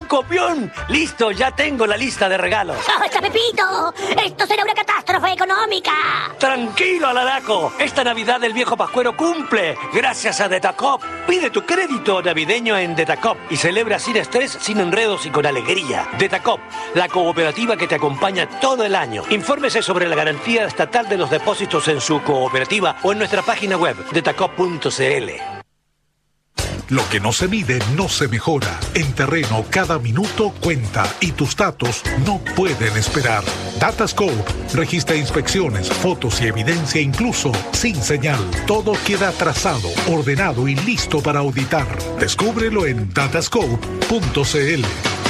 copión! ¡Listo! Ya tengo la lista de regalos. ¡Basta, Pepito! ¡Esto será una catástrofe económica! ¡Tranquilo, Alaraco! Esta Navidad el viejo Pascuero cumple gracias a Detacop. Pide tu crédito navideño en Detacop y celebra sin estrés, sin enredos y con alegría. Detacop, la cooperativa que te acompaña todo el año. Infórmese sobre la garantía estatal de los depósitos en su cooperativa o en nuestra página web, detacop.cl. Lo que no se mide no se mejora. En terreno, cada minuto cuenta y tus datos no pueden esperar. Datascope registra inspecciones, fotos y evidencia incluso sin señal. Todo queda trazado, ordenado y listo para auditar. Descúbrelo en datascope.cl.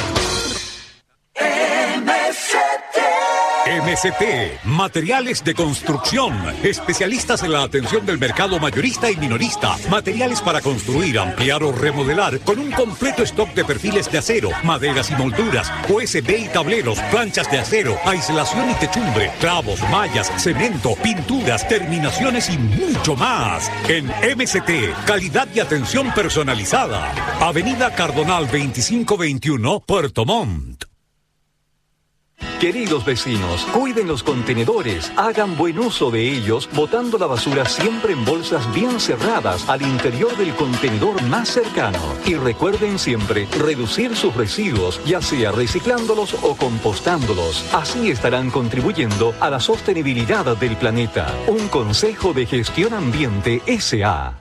MCT, materiales de construcción, especialistas en la atención del mercado mayorista y minorista, materiales para construir, ampliar o remodelar, con un completo stock de perfiles de acero, maderas y molduras, USB y tableros, planchas de acero, aislación y techumbre, clavos, mallas, cemento, pinturas, terminaciones y mucho más. En MCT, calidad y atención personalizada. Avenida Cardonal 2521, Puerto Montt. Queridos vecinos, cuiden los contenedores, hagan buen uso de ellos, botando la basura siempre en bolsas bien cerradas al interior del contenedor más cercano. Y recuerden siempre reducir sus residuos, ya sea reciclándolos o compostándolos. Así estarán contribuyendo a la sostenibilidad del planeta. Un consejo de Gestión Ambiente S.A.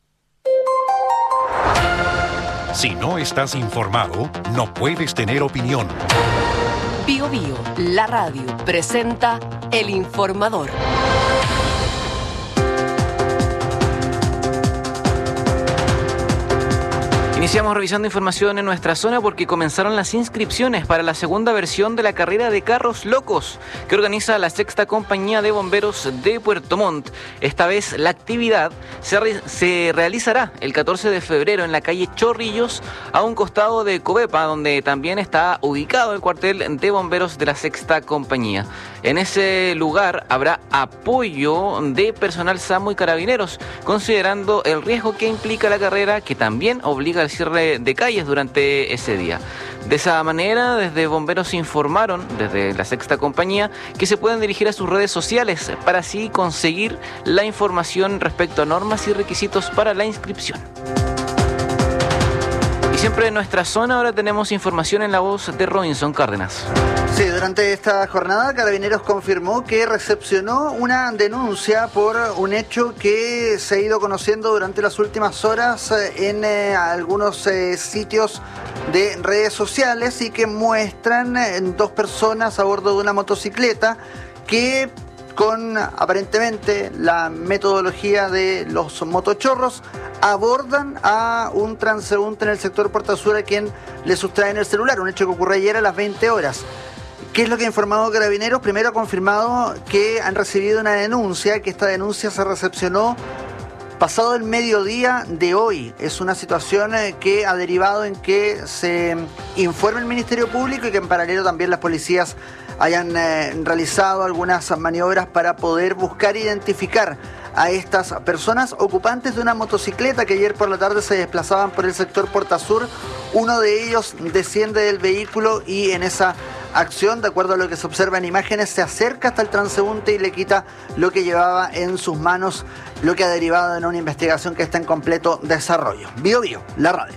Si no estás informado, no puedes tener opinión. Bio Bio, la radio, presenta El Informador. Iniciamos revisando información en nuestra zona porque comenzaron las inscripciones para la segunda versión de la carrera de carros locos que organiza la Sexta Compañía de Bomberos de Puerto Montt. Esta vez la actividad se realizará el 14 de febrero en la calle Chorrillos, a un costado de Covepa, donde también está ubicado el cuartel de bomberos de la Sexta Compañía. En ese lugar habrá apoyo de personal SAMU y carabineros, considerando el riesgo que implica la carrera, que también obliga al cierre de calles durante ese día. De esa manera, desde bomberos informaron, desde la Sexta Compañía, que se pueden dirigir a sus redes sociales para así conseguir la información respecto a normas y requisitos para la inscripción. Y siempre en nuestra zona ahora tenemos información en la voz de Robinson Cárdenas. Sí, durante esta jornada Carabineros confirmó que recepcionó una denuncia por un hecho que se ha ido conociendo durante las últimas horas en algunos sitios de redes sociales y que muestran dos personas a bordo de una motocicleta que, con aparentemente la metodología de los motochorros, abordan a un transeúnte en el sector Puerta Sur a quien le sustraen el celular, un hecho que ocurrió ayer a las 20 horas. ¿Qué es lo que ha informado Carabineros? Primero ha confirmado que han recibido una denuncia, que esta denuncia se recepcionó pasado el mediodía de hoy. Es una situación que ha derivado en que se informe el Ministerio Público y que en paralelo también las policías hayan realizado algunas maniobras para poder buscar e identificar a estas personas ocupantes de una motocicleta que ayer por la tarde se desplazaban por el sector Puerta Sur. Uno de ellos desciende del vehículo y en esa acción, de acuerdo a lo que se observa en imágenes, se acerca hasta el transeúnte y le quita lo que llevaba en sus manos, lo que ha derivado en una investigación que está en completo desarrollo. Bio Bio, la radio.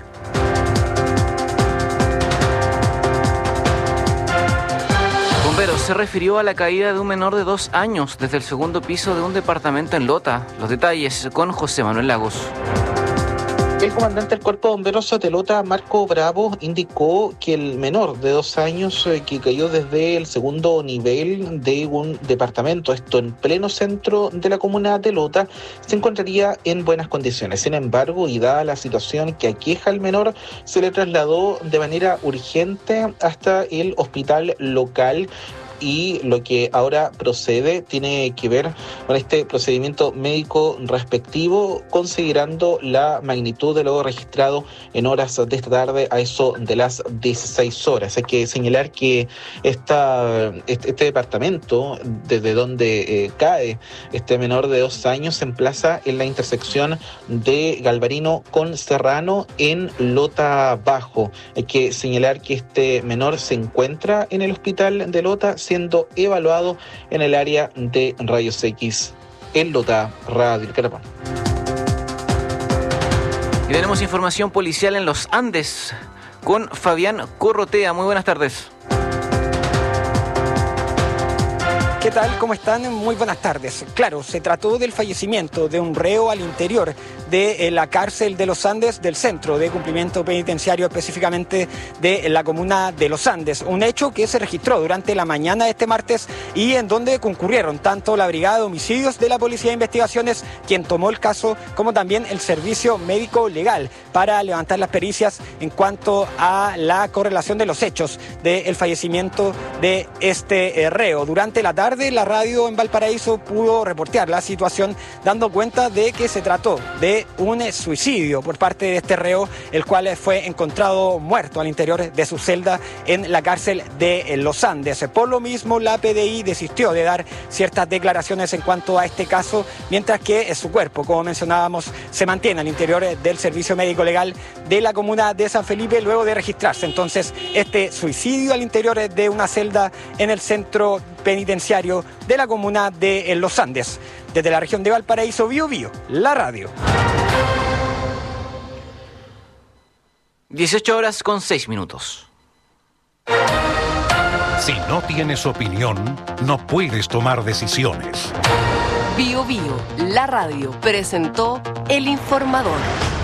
Bomberos se refirió a la caída de un menor de 2 años desde el segundo piso de un departamento en Lota. Los detalles con José Manuel Lagos. El comandante del Cuerpo de Bomberos de Lota, Marco Bravo, indicó que el menor de 2 años que cayó desde el segundo nivel de un departamento, esto en pleno centro de la comuna de Lota, se encontraría en buenas condiciones. Sin embargo, y dada la situación que aqueja al menor, se le trasladó de manera urgente hasta el hospital local y lo que ahora procede tiene que ver con este procedimiento médico respectivo, considerando la magnitud de lo registrado en horas de esta tarde a eso de las 16 horas. Hay que señalar que este departamento, desde donde cae este menor de 2 años, se emplaza en la intersección de Galvarino con Serrano en Lota Bajo. Hay que señalar que este menor se encuentra en el hospital de Lota siendo evaluado en el área de rayos X en Lota, Radio El Carapán. Y tenemos información policial en los Andes con Fabián Corrotea. Muy buenas tardes. ¿Qué tal? ¿Cómo están? Muy buenas tardes. Claro, se trató del fallecimiento de un reo al interior de la cárcel de los Andes, del centro de cumplimiento penitenciario, específicamente de la comuna de Los Andes. Un hecho que se registró durante la mañana de este martes y en donde concurrieron tanto la Brigada de Homicidios de la Policía de Investigaciones, quien tomó el caso, como también el Servicio Médico Legal para levantar las pericias en cuanto a la correlación de los hechos del fallecimiento de este reo. Durante la tarde, la radio en Valparaíso pudo reportear la situación, dando cuenta de que se trató de un suicidio por parte de este reo, el cual fue encontrado muerto al interior de su celda en la cárcel de Los Andes. Por lo mismo, la PDI desistió de dar ciertas declaraciones en cuanto a este caso, mientras que su cuerpo, como mencionábamos, se mantiene al interior del Servicio Médico Legal de la comuna de San Felipe, luego de registrarse entonces este suicidio al interior de una celda en el centro penitenciario de la comuna de Los Andes. Desde la región de Valparaíso, Bío Bío, la radio. 18:06. Si no tienes opinión, no puedes tomar decisiones. Bío Bío, la radio, presentó El Informador.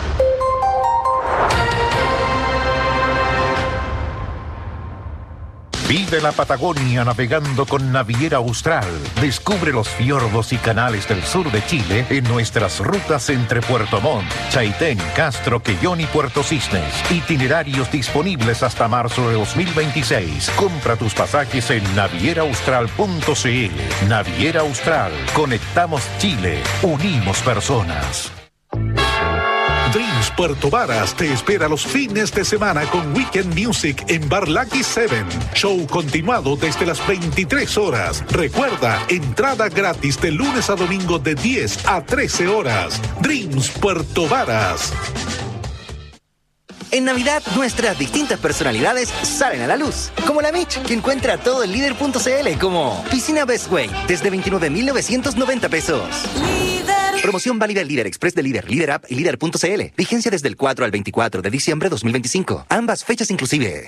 Vive la Patagonia navegando con Naviera Austral. Descubre los fiordos y canales del sur de Chile en nuestras rutas entre Puerto Montt, Chaitén, Castro, Quellón y Puerto Cisnes. Itinerarios disponibles hasta marzo de 2026. Compra tus pasajes en navieraaustral.cl. Naviera Austral. Conectamos Chile. Unimos personas. Dreams Puerto Varas te espera los fines de semana con Weekend Music en Bar Lucky 7. Show continuado desde las 23 horas. Recuerda, entrada gratis de lunes a domingo de 10 a 13 horas. Dreams Puerto Varas. En Navidad, nuestras distintas personalidades salen a la luz. Como la Mitch, que encuentra todo en líder.cl, como piscina Best Way, desde 29.990 pesos. Promoción válida en Líder Express de Líder, Líder App y Líder.cl. Vigencia desde el 4 al 24 de diciembre de 2025. Ambas fechas inclusive.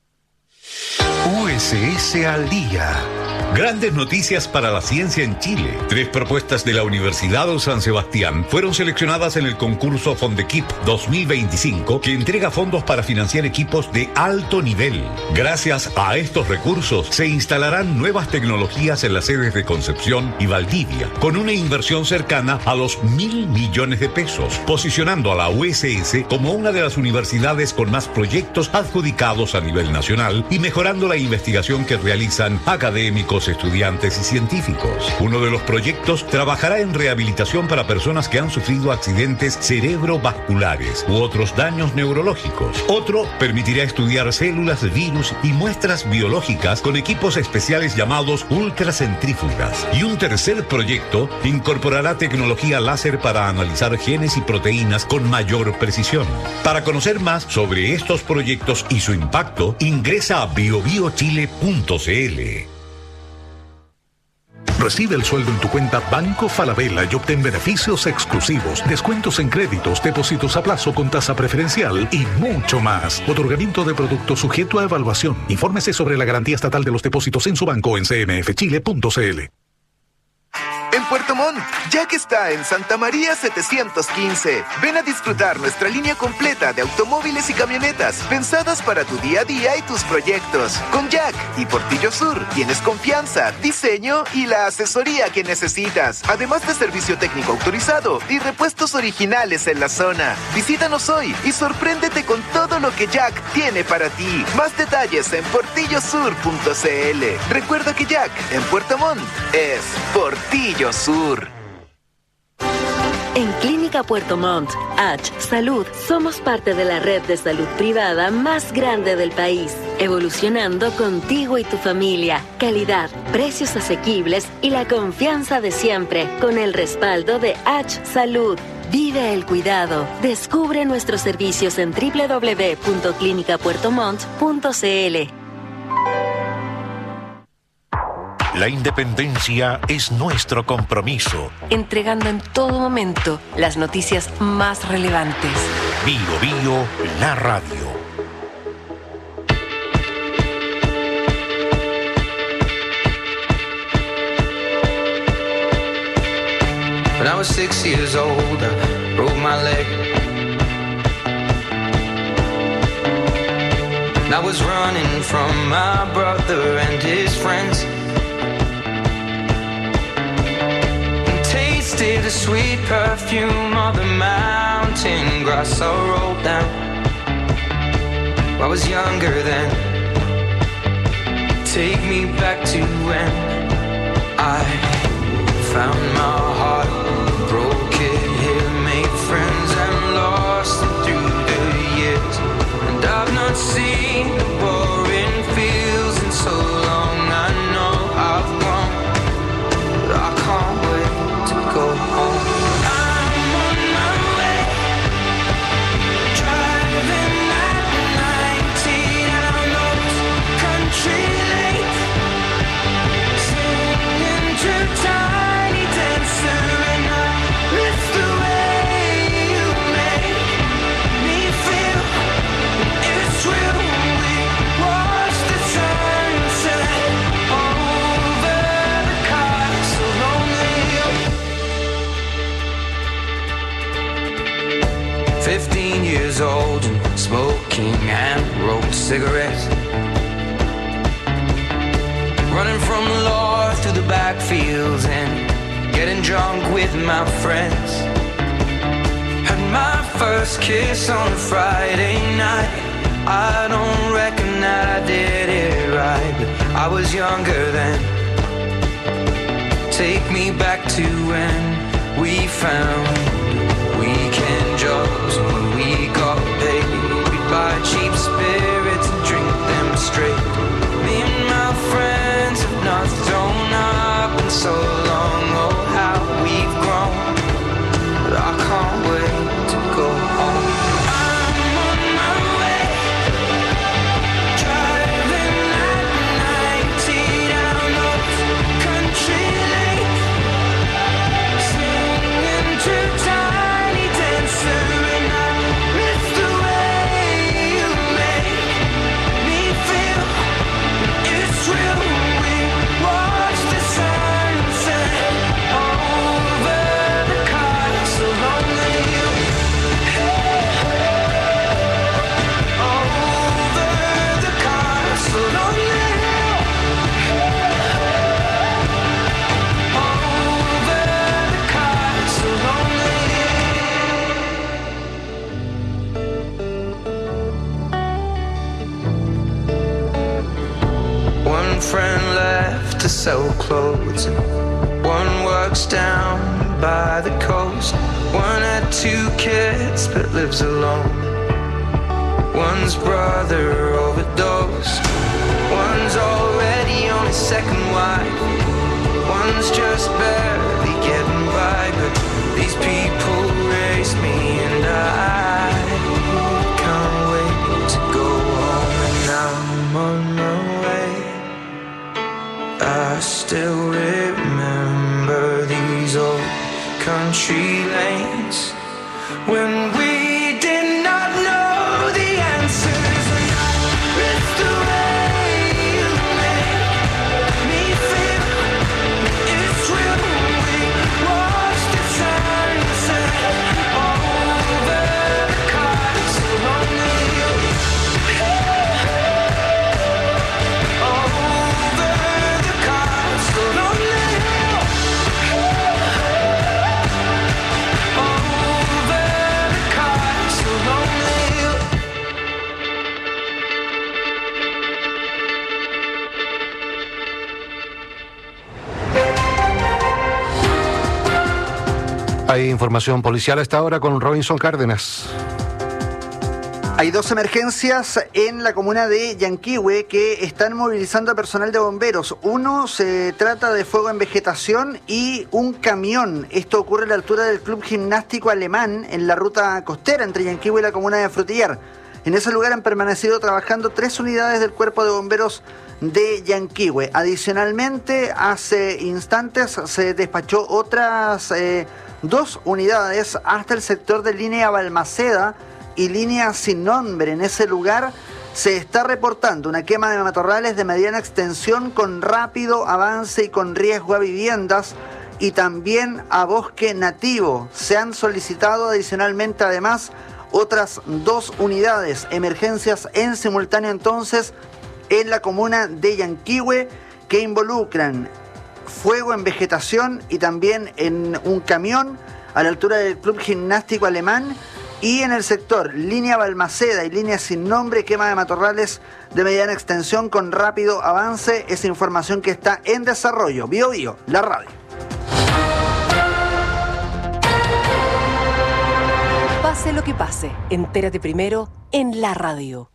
USS al día. Grandes noticias para la ciencia en Chile. 3 propuestas de la Universidad de San Sebastián fueron seleccionadas en el concurso Fondequip 2025, que entrega fondos para financiar equipos de alto nivel. Gracias a estos recursos, se instalarán nuevas tecnologías en las sedes de Concepción y Valdivia, con una inversión cercana a los 1.000 millones de pesos, posicionando a la USS como una de las universidades con más proyectos adjudicados a nivel nacional y mejorando la investigación que realizan académicos, estudiantes y científicos. Uno de los proyectos trabajará en rehabilitación para personas que han sufrido accidentes cerebrovasculares u otros daños neurológicos. Otro permitirá estudiar células, virus y muestras biológicas con equipos especiales llamados ultracentrífugas. Y un tercer proyecto incorporará tecnología láser para analizar genes y proteínas con mayor precisión. Para conocer más sobre estos proyectos y su impacto, ingresa a biobiochile.cl. Recibe el sueldo en tu cuenta Banco Falabella y obtén beneficios exclusivos, descuentos en créditos, depósitos a plazo con tasa preferencial y mucho más. Otorgamiento de productos sujeto a evaluación. Infórmese sobre la garantía estatal de los depósitos en su banco en cmfchile.cl. En Puerto Montt. Jack está en Santa María 715. Ven a disfrutar nuestra línea completa de automóviles y camionetas pensadas para tu día a día y tus proyectos. Con Jack y Portillo Sur tienes confianza, diseño y la asesoría que necesitas, además de servicio técnico autorizado y repuestos originales en la zona. Visítanos hoy y sorpréndete con todo lo que Jack tiene para ti. Más detalles en portillosur.cl. Recuerda que Jack en Puerto Montt es Portillo Sur. En Clínica Puerto Montt, H Salud, somos parte de la red de salud privada más grande del país, evolucionando contigo y tu familia. Calidad, precios asequibles y la confianza de siempre, con el respaldo de H Salud. Vive el cuidado. Descubre nuestros servicios en www.clinicapuertomont.cl. La independencia es nuestro compromiso. Entregando en todo momento las noticias más relevantes. Bio Bio, la radio. When I was 6 years old, I broke my leg. And I was running from my brother and his friends. Tasted the sweet perfume of the mountain grass I rolled down. I was younger then. Take me back to when I found my heart, broke it here, made friends and lost them through the years. And I've not seen the boring fields in so long. I know I've grown, but I can't wait to go home. I'm on my way, driving at 19 down those country lanes, singing to Tiny Dancer, and I miss the way you make me feel. It's real when we watch the sunset over the castle lonely. 15 years old and smoking hand-rolled cigarettes, running from the law through the backfields and getting drunk with my friends. Had my first kiss on a Friday night. I don't reckon that I did it right, but I was younger then. Take me back to when we found weekend jobs, when we got paid. We'd buy cheap spirits and drink them straight. Me and my friends have not thrown up in so long. Oh, how we've grown, but I can't wait to go home. I'm on my way, driving at 90 down those country lanes, singing to Tiny Dancer, and I miss the way you make me feel. It's real when we watch the sunset over the castle lonely. Over the castle lonely. Over the castle lonely. One friend left to sell clothes, and one works down by the coast. One had 2 kids but lives alone. One's brother overdosed. One's already on his second wife. One's just barely getting by, but these people raised me and I can't wait to go home. And I'm on my way. I still remember these old country lanes when we did not know the answers, and I miss the way you make me feel. It's real when we Hay información policial a esta hora con Robinson Cárdenas. Hay 2 emergencias en la comuna de Yanquihue que están movilizando a personal de bomberos. Uno se trata de fuego en vegetación y un camión. Esto ocurre a la altura del Club Gimnástico Alemán en la ruta costera entre Yanquihue y la comuna de Frutillar. En ese lugar han permanecido trabajando 3 unidades del Cuerpo de Bomberos de Yanquihue. Adicionalmente, hace instantes se despachó otras 2 unidades hasta el sector de línea Balmaceda y línea Sin Nombre. En ese lugar se está reportando una quema de matorrales de mediana extensión con rápido avance y con riesgo a viviendas y también a bosque nativo. Se han solicitado adicionalmente además otras 2 unidades, emergencias en simultáneo entonces en la comuna de Yanquihue que involucran fuego en vegetación y también en un camión a la altura del Club Gimnástico Alemán. Y en el sector línea Balmaceda y línea Sin Nombre, quema de matorrales de mediana extensión con rápido avance. Esa información que está en desarrollo. Bio Bio, la radio. Pase lo que pase, entérate primero en la radio.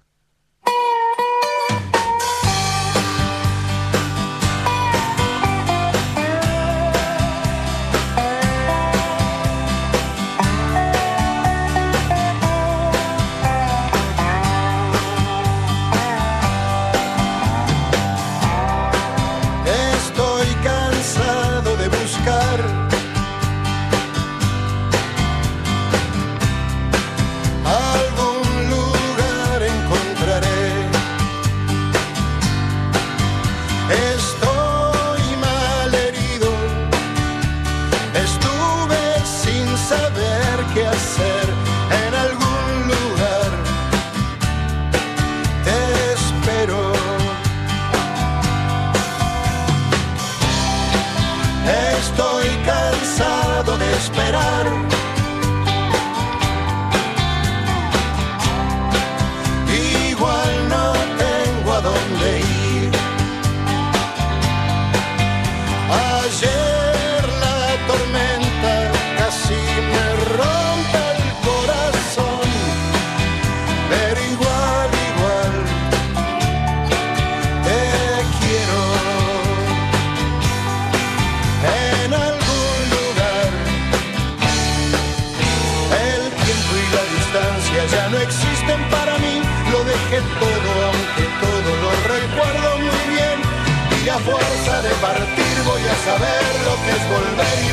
Fuerza de partir voy a saber lo que es volver y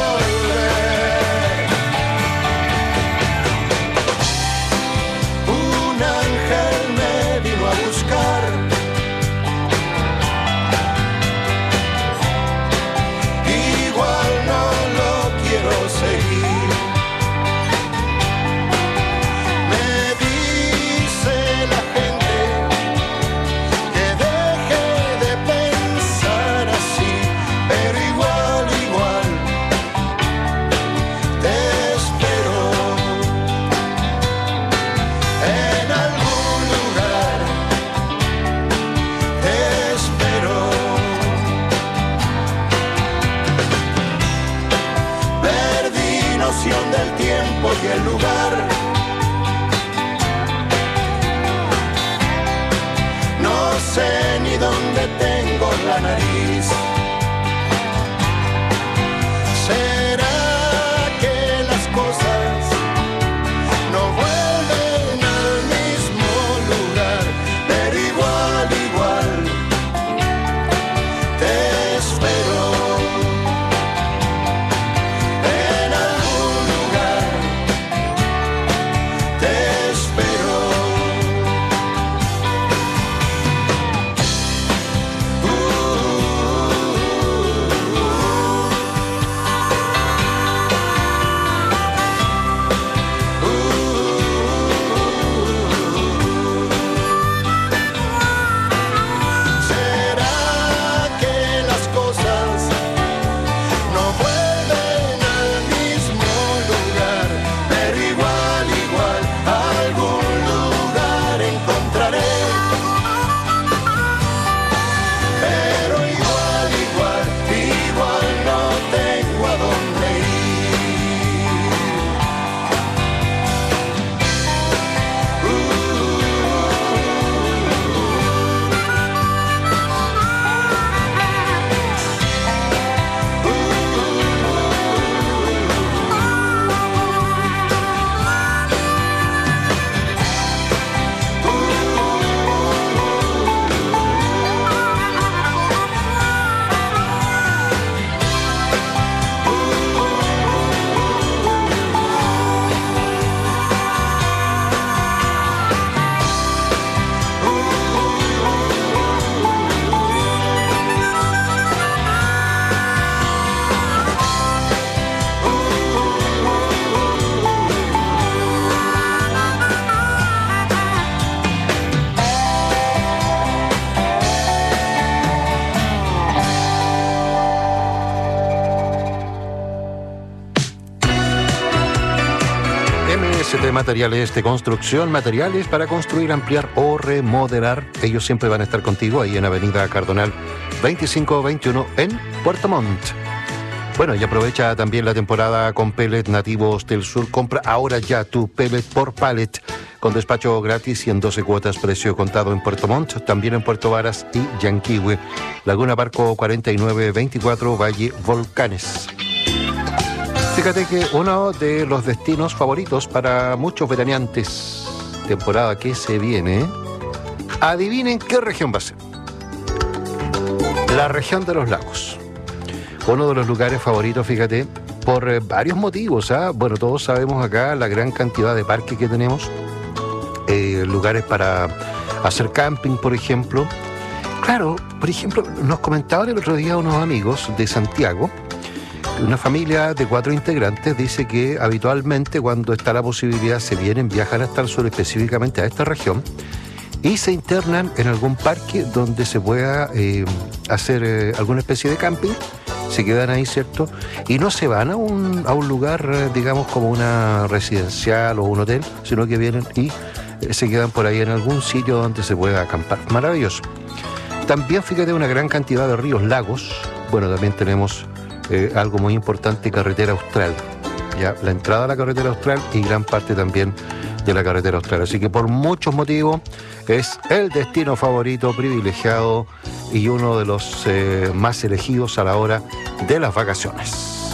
volver. Un ángel me vino a buscar, igual no lo quiero seguir. Me dice la gente que deje de pensar así, pero igual te espero en algún lugar, te espero. Perdí noción del tiempo y el lugar, no sé ni dónde tengo la nariz. ¿Será que las cosas no vuelven al mismo lugar? Pero igual te espero en algún lugar, te espero. de materiales de construcción, materiales para construir, ampliar o remodelar. Ellos siempre van a estar contigo ahí en Avenida Cardonal 2521 en Puerto Montt. Bueno, y aprovecha también la temporada con pellet nativos del sur. Compra ahora ya tu pellet por pallet con despacho gratis y en 12 cuotas precio contado en Puerto Montt, también en Puerto Varas y Yanquihue. Laguna Barco 4924, Valle Volcanes. Fíjate que uno de los destinos favoritos para muchos veraneantes, temporada que se viene, adivinen qué región va a ser. La región de los lagos. Uno de los lugares favoritos, fíjate, por varios motivos. Bueno, todos sabemos acá la gran cantidad de parques que tenemos, lugares para hacer camping, por ejemplo. Claro, por ejemplo, nos comentaban el otro día unos amigos de Santiago, una familia de 4 integrantes dice que habitualmente cuando está la posibilidad se vienen, viajan hasta el sur, específicamente a esta región, y se internan en algún parque donde se pueda hacer alguna especie de camping. Se quedan ahí, ¿cierto? Y no se van a un lugar, digamos, como una residencial o un hotel, sino que vienen y se quedan por ahí en algún sitio donde se pueda acampar. Maravilloso. También, fíjate, una gran cantidad de ríos, lagos. Bueno, también tenemos algo muy importante, carretera austral. Ya, la entrada a la carretera austral y gran parte también de la carretera austral. Así que por muchos motivos es el destino favorito, privilegiado y uno de los más elegidos a la hora de las vacaciones.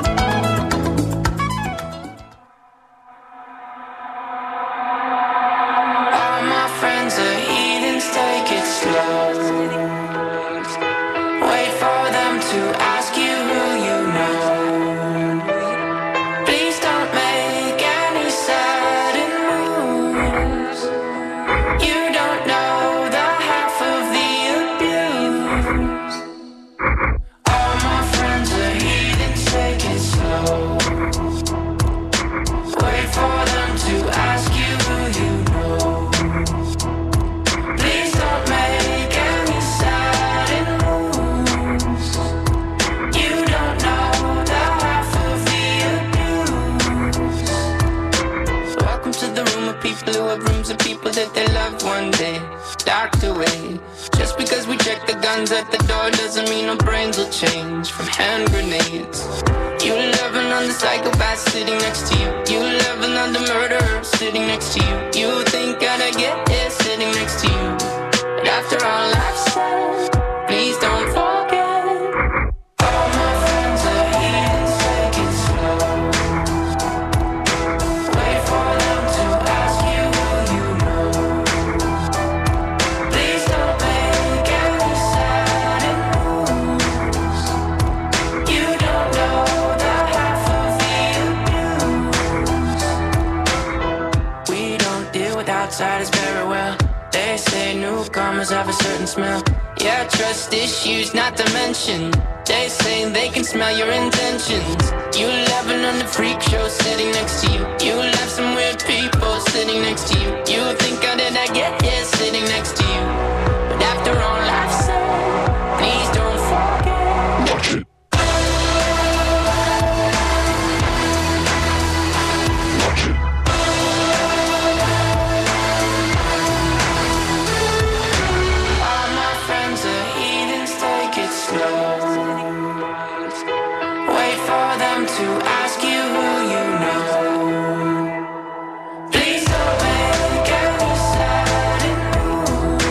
At the door doesn't mean our brains will change from hand grenades. You loving on the psychopath sitting next to you. You loving on the murderer sitting next to you. You think I'd get here sitting next to you. But after all I've said, please don't forget. All my friends are heathens, take it slow. Wait for them to ask you who you know. Please don't make any sudden moves. You don't know the half of the abuse. We don't deal with outsiders very well. They say newcomers have a certain smell. Yeah, trust issues not to mention. They say they can smell your intentions. You laughing on the freak show sitting next to you. You laugh some weird people sitting next to you. You think how did I get here sitting next to you? But after all I've said, please don't forget. Watch it. All my friends are heathens, take it slow. Wait for them to ask you who you know. Please don't make any sudden moves.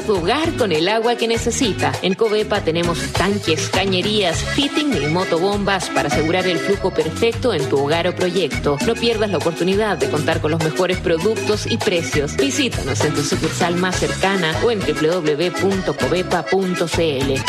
a tu hogar con el agua que necesita. En Covepa tenemos tanques, cañerías, fitting y motobombas para asegurar el flujo perfecto en tu hogar o proyecto. No pierdas la oportunidad de contar con los mejores productos y precios. Visítanos en tu sucursal más cercana o en www.covepa.cl.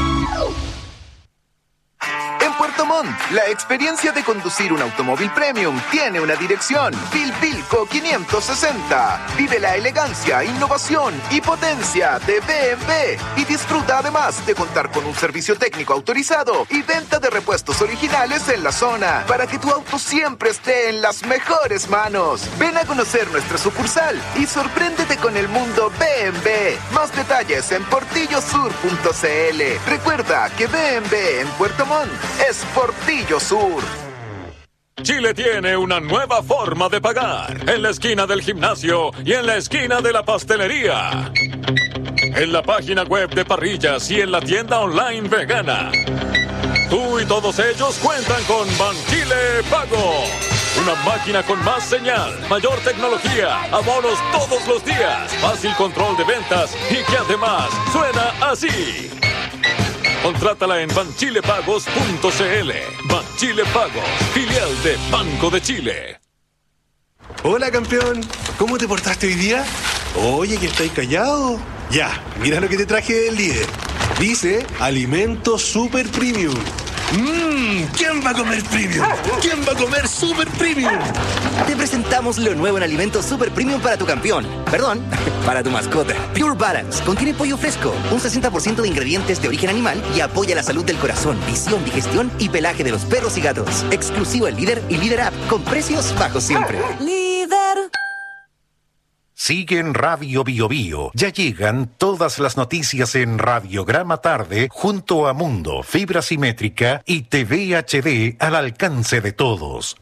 En Puerto Montt, la experiencia de conducir un automóvil premium tiene una dirección: Pilpilco 560. Vive la elegancia, innovación y potencia de BMW y disfruta además de contar con un servicio técnico autorizado y venta de repuestos originales en la zona para que tu auto siempre esté en las mejores manos. Ven a conocer nuestra sucursal y sorpréndete con el mundo BMW. Más detalles en portillosur.cl. Recuerda que BMW en Puerto Montt es Portillo Sur. Chile tiene una nueva forma de pagar. En la esquina del gimnasio y en la esquina de la pastelería. En la página web de Parrillas y en la tienda online vegana. Tú y todos ellos cuentan con Banchile Pago. Una máquina con más señal, mayor tecnología, abonos todos los días, fácil control de ventas y que además suena así. Contrátala en banchilepagos.cl. Banchile Pagos, filial de Banco de Chile. Hola, campeón. ¿Cómo te portaste hoy día? Oye, que estáis callado. Ya, mira lo que te traje del líder. Dice Alimento Super Premium. ¿Quién va a comer premium? ¿Quién va a comer super premium? Te presentamos lo nuevo en Alimento Super Premium para tu campeón. Perdón, para tu mascota. Pure Balance. Contiene pollo fresco, un 60% de ingredientes de origen animal y apoya la salud del corazón, visión, digestión y pelaje de los perros y gatos. Exclusivo en Líder y Líder App, con precios bajos siempre. Líder. Sigue en Radio Bio Bio. Ya llegan todas las noticias en Radiograma Tarde junto a Mundo, fibra simétrica y TV HD al alcance de todos.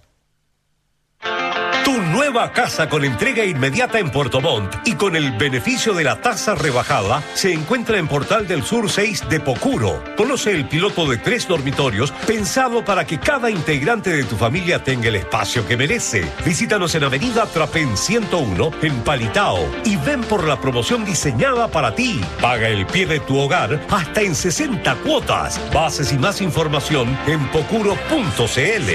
Tu nueva casa con entrega inmediata en Puerto Montt y con el beneficio de la tasa rebajada se encuentra en Portal del Sur 6 de Pocuro. Conoce el piloto de 3 dormitorios pensado para que cada integrante de tu familia tenga el espacio que merece. Visítanos en Avenida Trapén 101 en Palitao y ven por la promoción diseñada para ti. Paga el pie de tu hogar hasta en 60 cuotas. Bases y más información en pocuro.cl.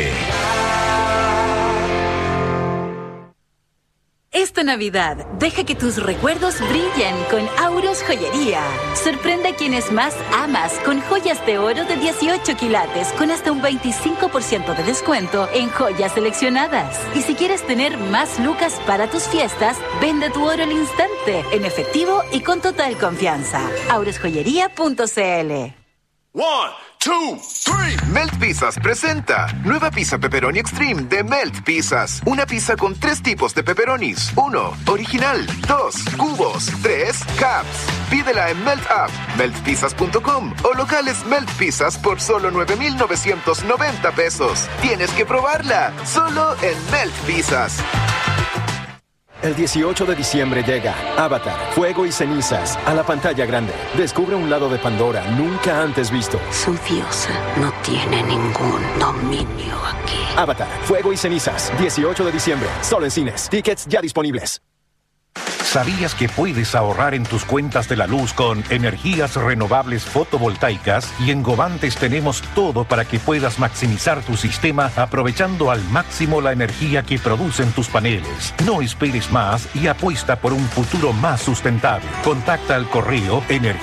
Esta Navidad, deja que tus recuerdos brillen con Auros Joyería. Sorprende a quienes más amas con joyas de oro de 18 quilates con hasta un 25% de descuento en joyas seleccionadas. Y si quieres tener más lucas para tus fiestas, vende tu oro al instante, en efectivo y con total confianza. aurosjoyería.cl. 1, 2, 3. Melt Pizzas presenta nueva pizza pepperoni extreme de Melt Pizzas. Una pizza con 3 tipos de pepperonis. 1, original. 2, cubos. 3, caps. Pídela en Melt App, meltpizzas.com o locales Melt Pizzas por solo 9,990 pesos. Tienes que probarla, solo en Melt Pizzas. El 18 de diciembre llega Avatar, Fuego y Cenizas a la pantalla grande. Descubre un lado de Pandora nunca antes visto. Su diosa no tiene ningún dominio aquí. Avatar, Fuego y Cenizas, 18 de diciembre, solo en cines. Tickets ya disponibles. ¿Sabías que puedes ahorrar en tus cuentas de la luz con energías renovables fotovoltaicas? Y en Govantes tenemos todo para que puedas maximizar tu sistema aprovechando al máximo la energía que producen tus paneles. No esperes más y apuesta por un futuro más sustentable. Contacta al correo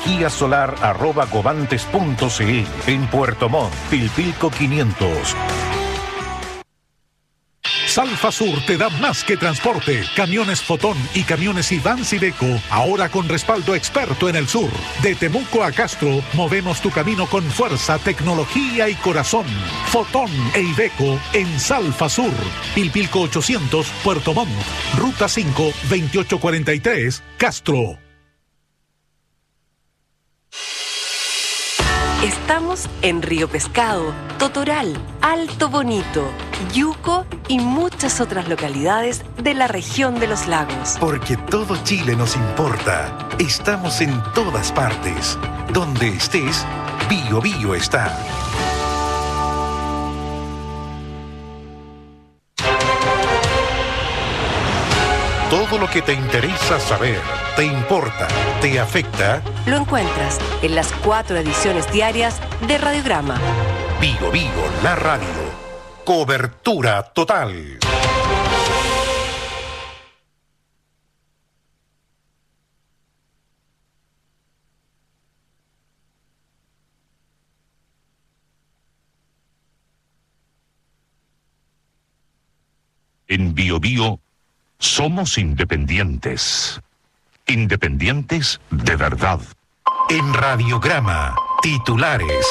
energiasolar@govantes.cl. En Puerto Montt, Pilpilco 500. Salfasur te da más que transporte. Camiones Fotón y camiones Iván Iveco, ahora con respaldo experto en el sur. De Temuco a Castro, movemos tu camino con fuerza, tecnología y corazón. Fotón e Iveco en Salfasur. Pilpilco 800, Puerto Montt. Ruta 5, 2843, Castro. Estamos en Río Pescado, Totoral, Alto Bonito, Yuco y muchas otras localidades de la región de los lagos. Porque todo Chile nos importa. Estamos en todas partes. Donde estés, Bio Bio está. Todo lo que te interesa saber te importa, te afecta. Lo encuentras en las 4 ediciones diarias de Radiograma. Vigo Vigo, la radio. Cobertura total. En Bio Bio somos independientes. Independientes de verdad. En Radiograma, titulares.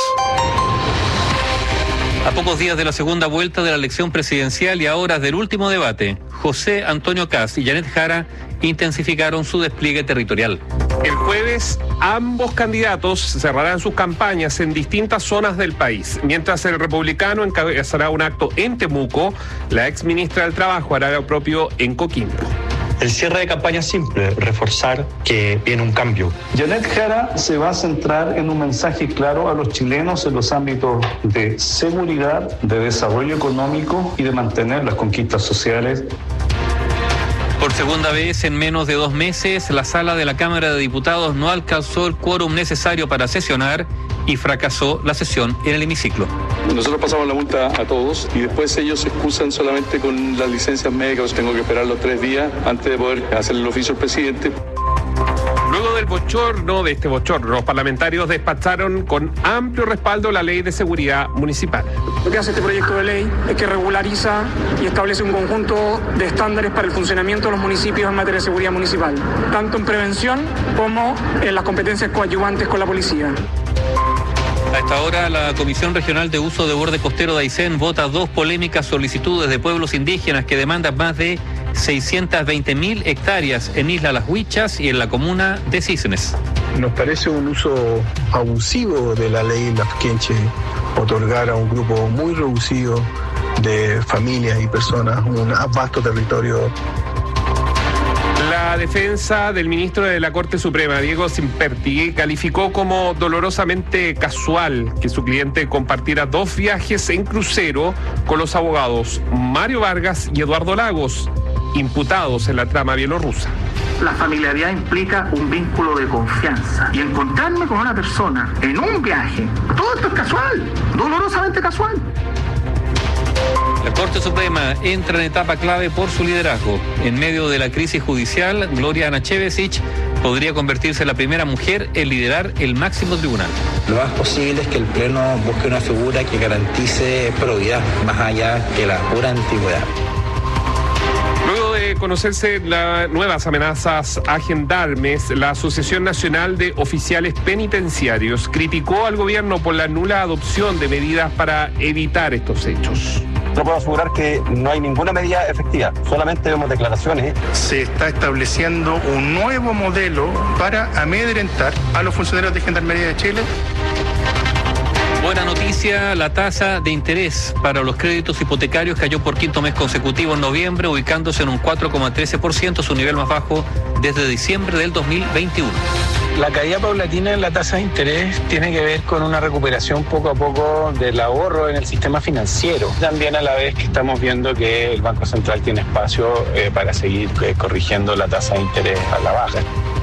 A pocos días de la segunda vuelta de la elección presidencial y a horas del último debate, José Antonio Kast y Janet Jara intensificaron su despliegue territorial. El jueves, ambos candidatos cerrarán sus campañas en distintas zonas del país. Mientras el republicano encabezará un acto en Temuco, la ex ministra del Trabajo hará lo propio en Coquimbo. El cierre de campaña es simple, reforzar que viene un cambio. Janet Jara se va a centrar en un mensaje claro a los chilenos en los ámbitos de seguridad, de desarrollo económico y de mantener las conquistas sociales. Por segunda vez en menos de 2 meses, la sala de la Cámara de Diputados no alcanzó el quórum necesario para sesionar y fracasó la sesión en el hemiciclo. Nosotros pasamos la multa a todos y después ellos se excusan solamente con las licencias médicas. Tengo que esperar los 3 días antes de poder hacer el oficio al presidente. Luego del bochorno, los parlamentarios despacharon con amplio respaldo la Ley de Seguridad Municipal. Lo que hace este proyecto de ley es que regulariza y establece un conjunto de estándares para el funcionamiento de los municipios en materia de seguridad municipal, tanto en prevención como en las competencias coadyuvantes con la policía. A esta hora, la Comisión Regional de Uso de Borde Costero de Aysén vota 2 polémicas solicitudes de pueblos indígenas que demandan más de 620.000 hectáreas en Isla Las Huichas y en la comuna de Cisnes. Nos parece un uso abusivo de la ley Lafkenche otorgar a un grupo muy reducido de familias y personas un vasto territorio. La defensa del ministro de la Corte Suprema, Diego Simperti, calificó como dolorosamente casual que su cliente compartiera 2 viajes en crucero con los abogados Mario Vargas y Eduardo Lagos, imputados en la trama bielorrusa. La familiaridad implica un vínculo de confianza y encontrarme con una persona en un viaje, todo esto es casual, dolorosamente casual. La Corte Suprema entra en etapa clave por su liderazgo. En medio de la crisis judicial, Gloria Anachevesich podría convertirse en la primera mujer en liderar el máximo tribunal. Lo más posible es que el Pleno busque una figura que garantice probidad, más allá que la pura antigüedad. Luego de conocerse las nuevas amenazas a gendarmes, la Asociación Nacional de Oficiales Penitenciarios criticó al gobierno por la nula adopción de medidas para evitar estos hechos. No puedo asegurar que no hay ninguna medida efectiva, solamente vemos declaraciones. Se está estableciendo un nuevo modelo para amedrentar a los funcionarios de Gendarmería de Chile. Buena noticia, la tasa de interés para los créditos hipotecarios cayó por 5º mes consecutivo en noviembre, ubicándose en un 4,13%, su nivel más bajo desde diciembre del 2021. La caída paulatina en la tasa de interés tiene que ver con una recuperación poco a poco del ahorro en el sistema financiero. También a la vez que estamos viendo que el Banco Central tiene espacio para seguir corrigiendo la tasa de interés a la baja.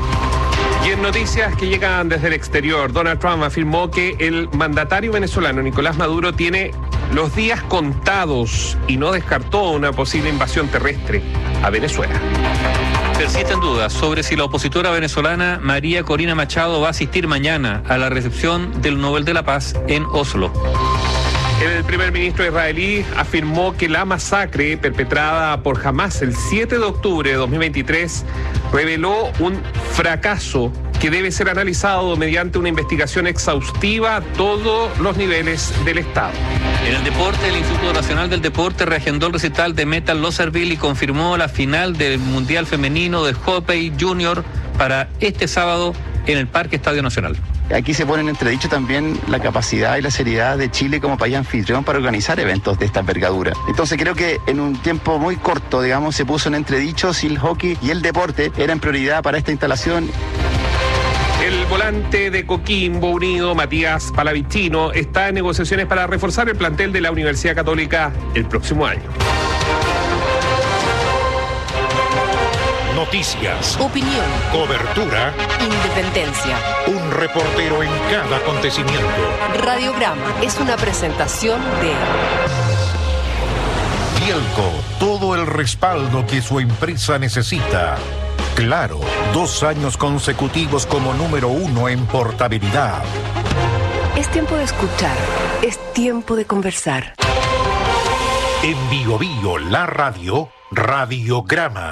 Y en noticias que llegan desde el exterior, Donald Trump afirmó que el mandatario venezolano Nicolás Maduro tiene los días contados y no descartó una posible invasión terrestre a Venezuela. Persisten dudas sobre si la opositora venezolana María Corina Machado va a asistir mañana a la recepción del Nobel de la Paz en Oslo. El primer ministro israelí afirmó que la masacre perpetrada por Hamás el 7 de octubre de 2023 reveló un fracaso que debe ser analizado mediante una investigación exhaustiva a todos los niveles del Estado. En el deporte, el Instituto Nacional del Deporte reagendó el recital de Metal Loserville y confirmó la final del Mundial Femenino de Hockey Junior para este sábado en el Parque Estadio Nacional. Aquí se pone en entredicho también la capacidad y la seriedad de Chile como país anfitrión para organizar eventos de esta envergadura. Entonces creo que en un tiempo muy corto, digamos, se puso en entredicho si el hockey y el deporte eran prioridad para esta instalación. El volante de Coquimbo Unido, Matías Palavicino, está en negociaciones para reforzar el plantel de la Universidad Católica el próximo año. Noticias, Opinión, cobertura, independencia. un reportero en cada acontecimiento. Radiograma es una presentación de Bielco, todo el respaldo que su empresa necesita. Claro, 2 años consecutivos como número 1 en portabilidad. Es tiempo de escuchar, es tiempo de conversar. En Bio Bio, la radio, Radiograma.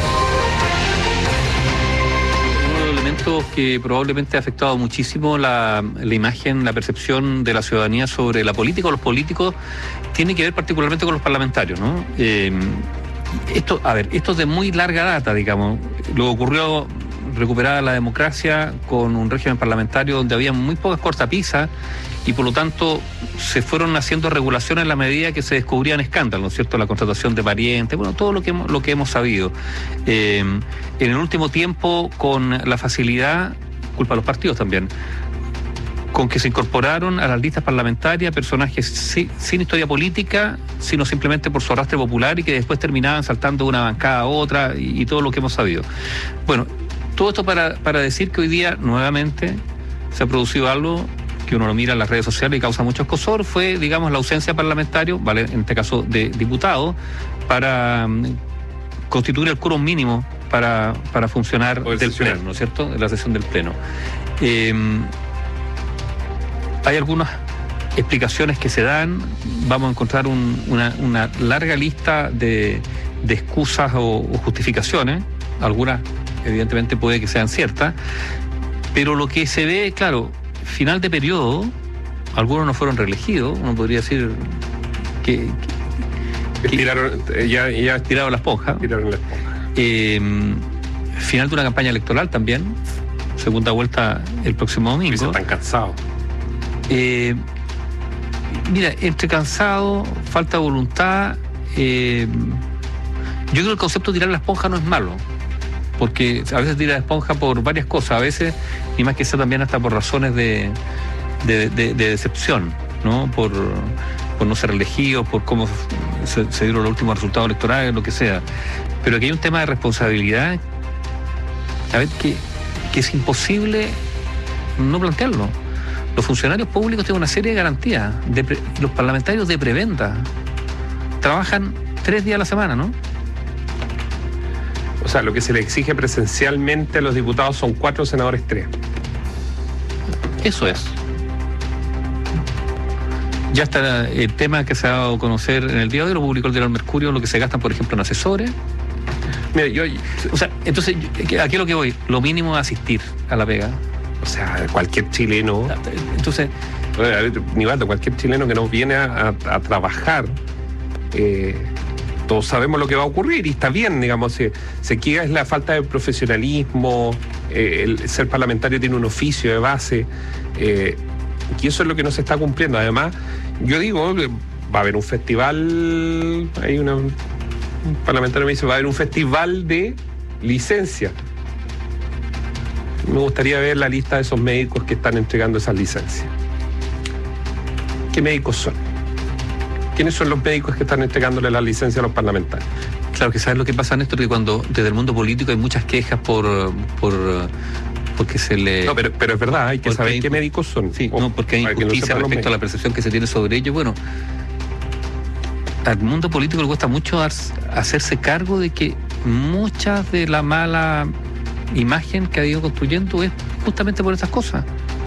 Uno de los elementos que probablemente ha afectado muchísimo la imagen, la percepción de la ciudadanía sobre la política o los políticos tiene que ver particularmente con los parlamentarios, ¿no? Esto es de muy larga data, digamos. Lo ocurrió recuperada la democracia con un régimen parlamentario donde había muy pocas cortapisas y por lo tanto se fueron haciendo regulaciones en la medida que se descubrían escándalos, ¿no es cierto? La contratación de parientes, bueno, todo lo que hemos sabido. En el último tiempo, con la facilidad, culpa de los partidos también, con que se incorporaron a las listas parlamentarias personajes sin historia política, sino simplemente por su arrastre popular y que después terminaban saltando de una bancada a otra y todo lo que hemos sabido. Bueno, todo esto para decir que hoy día nuevamente se ha producido algo que uno lo mira en las redes sociales y causa mucho escozor, fue, digamos, la ausencia parlamentaria, ¿vale? En este caso de diputados, para constituir el quórum mínimo para funcionar del Pleno, ¿no es cierto? De la sesión del Pleno. Hay algunas explicaciones que se dan, vamos a encontrar una larga lista de excusas o justificaciones, algunas evidentemente puede que sean ciertas, pero lo que se ve, claro, final de periodo, algunos no fueron reelegidos, uno podría decir que ya tiraron la esponja. Final de una campaña electoral también, segunda vuelta el próximo domingo. Y están cansados. Mira, entre cansado, falta de voluntad, yo creo que el concepto de tirar la esponja no es malo, porque a veces tira la esponja por varias cosas, a veces, y más que sea también hasta por razones de decepción, ¿no? Por no ser elegido, por cómo se dieron los últimos resultados electorales, lo que sea. Pero aquí hay un tema de responsabilidad, a ver, que es imposible no plantearlo. Los funcionarios públicos tienen una serie de garantías. Los parlamentarios de preventa trabajan 3 días a la semana, ¿no? O sea, lo que se le exige presencialmente a los diputados son 4, senadores 3. Eso es. Ya está el tema que se ha dado a conocer en el día de hoy, lo publicó el diario El Mercurio, lo que se gastan, por ejemplo, en asesores. Mira, o sea, entonces, aquí es lo que voy, lo mínimo es asistir a la pega. O sea, cualquier chileno. Entonces, Nivaldo, cualquier chileno que nos viene a trabajar, todos sabemos lo que va a ocurrir y está bien, digamos, se queda es la falta de profesionalismo, el ser parlamentario tiene un oficio de base, y eso es lo que no se está cumpliendo. Además, yo digo, va a haber un festival, un parlamentario me dice, va a haber un festival de licencia. Me gustaría ver la lista de esos médicos que están entregando esas licencias. ¿Qué médicos son? ¿Quiénes son los médicos que están entregándole las licencias a los parlamentarios? Claro, que sabes lo que pasa, Néstor, que cuando desde el mundo político hay muchas quejas porque se le... No, pero es verdad, hay que saber qué médicos son. Sí, porque hay injusticia respecto a la percepción que se tiene sobre ellos. Bueno, al mundo político le cuesta mucho hacerse cargo de que muchas de la mala imagen que ha ido construyendo es justamente por estas cosas.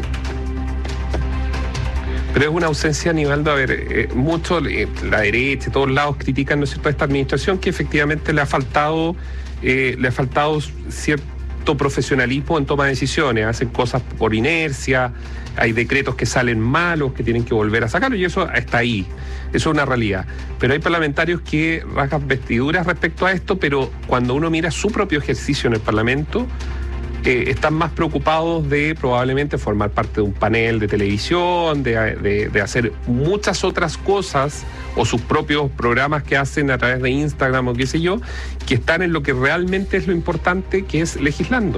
Pero es una ausencia, Nivaldo, a ver, mucho la derecha, todos lados critican, ¿no es cierto?, a esta administración que efectivamente le ha faltado cierto profesionalismo en toma de decisiones, hacen cosas por inercia, hay decretos que salen malos, que tienen que volver a sacarlo, y eso está ahí, eso es una realidad. Pero hay parlamentarios que rasgan vestiduras respecto a esto, pero cuando uno mira su propio ejercicio en el Parlamento, están más preocupados de probablemente formar parte de un panel de televisión, de hacer muchas otras cosas, o sus propios programas que hacen a través de Instagram o qué sé yo, que están en lo que realmente es lo importante, que es legislando.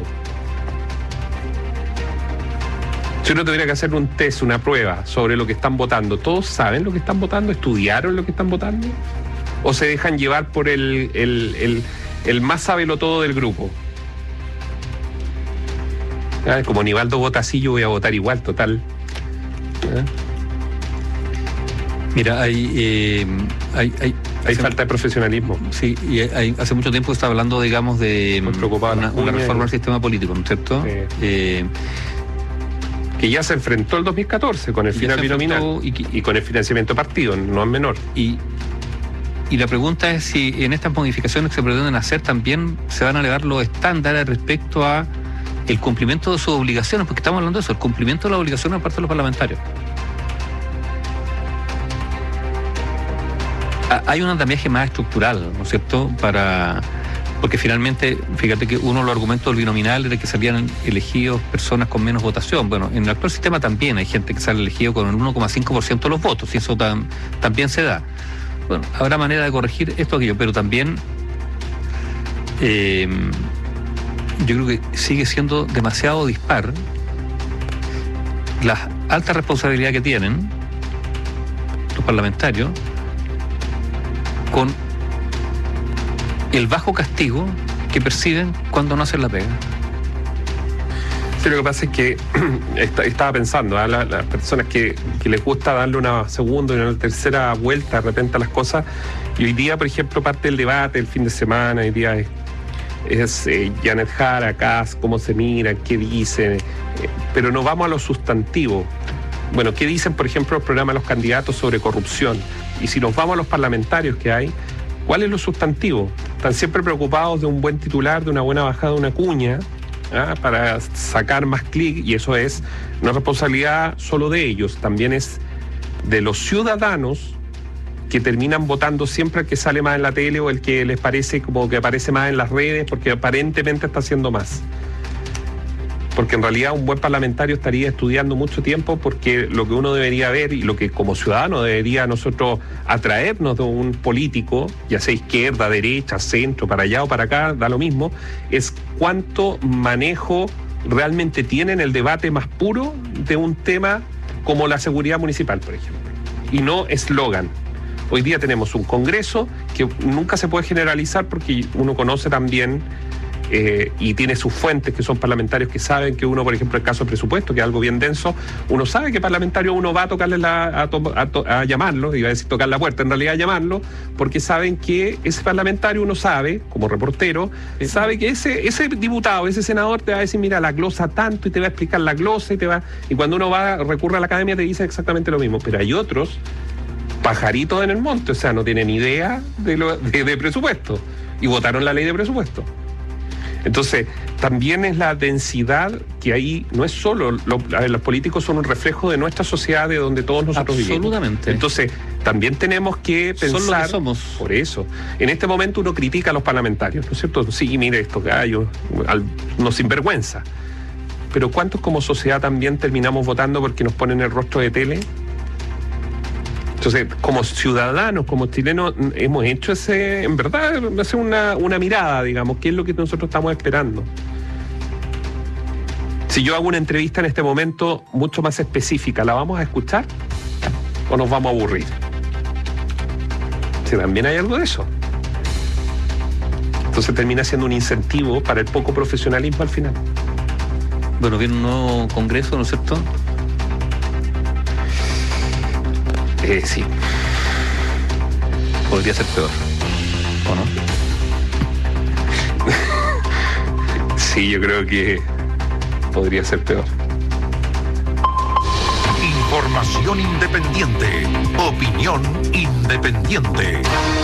Si uno tuviera que hacer un test, una prueba sobre lo que están votando, ¿todos saben lo que están votando? ¿Estudiaron lo que están votando? ¿O se dejan llevar por el el más sabelotodo del grupo. Como Nivaldo vota así, yo voy a votar igual, total. Mira, hay falta de profesionalismo. Sí, y hace mucho tiempo está hablando, digamos, de una reforma del sistema político, ¿no es cierto? Sí. Que ya se enfrentó el 2014 con el final binominal y con el financiamiento de partido, no es menor. Y la pregunta es si en estas modificaciones que se pretenden hacer también se van a elevar los estándares respecto a el cumplimiento de sus obligaciones, porque estamos hablando de eso, el cumplimiento de las obligaciones por parte de los parlamentarios. Hay un andamiaje más estructural, ¿no es cierto?, porque finalmente, fíjate que uno de los argumentos del binominal era que salían elegidos personas con menos votación. Bueno, en el actual sistema también hay gente que sale elegido con el 1,5% de los votos, y eso también se da. Bueno, habrá manera de corregir esto o aquello, pero también yo creo que sigue siendo demasiado dispar la alta responsabilidad que tienen los parlamentarios con el bajo castigo que perciben cuando no hacen la pega. Sí, lo que pasa es que estaba pensando, las personas que les gusta darle una segunda y una tercera vuelta de repente a las cosas, y hoy día, por ejemplo, parte del debate el fin de semana, hoy día es Janet Jara, Kass, cómo se mira, qué dicen, pero no vamos a lo sustantivo. Bueno, ¿qué dicen, por ejemplo, los programas de los candidatos sobre corrupción? Y si nos vamos a los parlamentarios que hay, ¿cuál es lo sustantivo? Están siempre preocupados de un buen titular, de una buena bajada de una cuña, para sacar más clic, y eso es no es responsabilidad solo de ellos, también es de los ciudadanos que terminan votando siempre al que sale más en la tele o el que les parece como que aparece más en las redes porque aparentemente está haciendo más. Porque en realidad un buen parlamentario estaría estudiando mucho tiempo, porque lo que uno debería ver y lo que como ciudadano debería nosotros atraernos de un político, ya sea izquierda, derecha, centro, para allá o para acá, da lo mismo, es cuánto manejo realmente tienen el debate más puro de un tema como la seguridad municipal, por ejemplo. Y no eslogan. Hoy día tenemos un Congreso que nunca se puede generalizar, porque uno conoce también y tiene sus fuentes, que son parlamentarios que saben que uno, por ejemplo, el caso de presupuesto, que es algo bien denso, uno sabe que parlamentario uno va a tocarle a llamarlo, iba a decir tocar la puerta, en realidad llamarlo, porque saben que ese parlamentario, uno sabe, como reportero, sabe que ese diputado, ese senador te va a decir, mira, la glosa tanto, y te va a explicar la glosa, y cuando uno recurre a la academia te dice exactamente lo mismo. Pero hay otros pajaritos en el monte, o sea, no tienen idea de presupuesto, y votaron la ley de presupuesto. Entonces, también es la densidad que ahí no es solo, los políticos son un reflejo de nuestra sociedad, de donde todos nosotros vivimos. Absolutamente. Entonces, también tenemos que pensar... Son lo que somos. Por eso. En este momento uno critica a los parlamentarios, ¿no es cierto? Sí, mire estos gallos, no sinvergüenza. Pero ¿cuántos como sociedad también terminamos votando porque nos ponen el rostro de tele? Entonces, como ciudadanos, como chilenos, hemos hecho en verdad, hacer una mirada, digamos, qué es lo que nosotros estamos esperando. Si yo hago una entrevista en este momento mucho más específica, ¿la vamos a escuchar o nos vamos a aburrir? Si también hay algo de eso. Entonces termina siendo un incentivo para el poco profesionalismo al final. Bueno, viene un nuevo congreso, ¿no es cierto? Sí. Podría ser peor, ¿o no? Sí, yo creo que podría ser peor. Información independiente. Opinión independiente.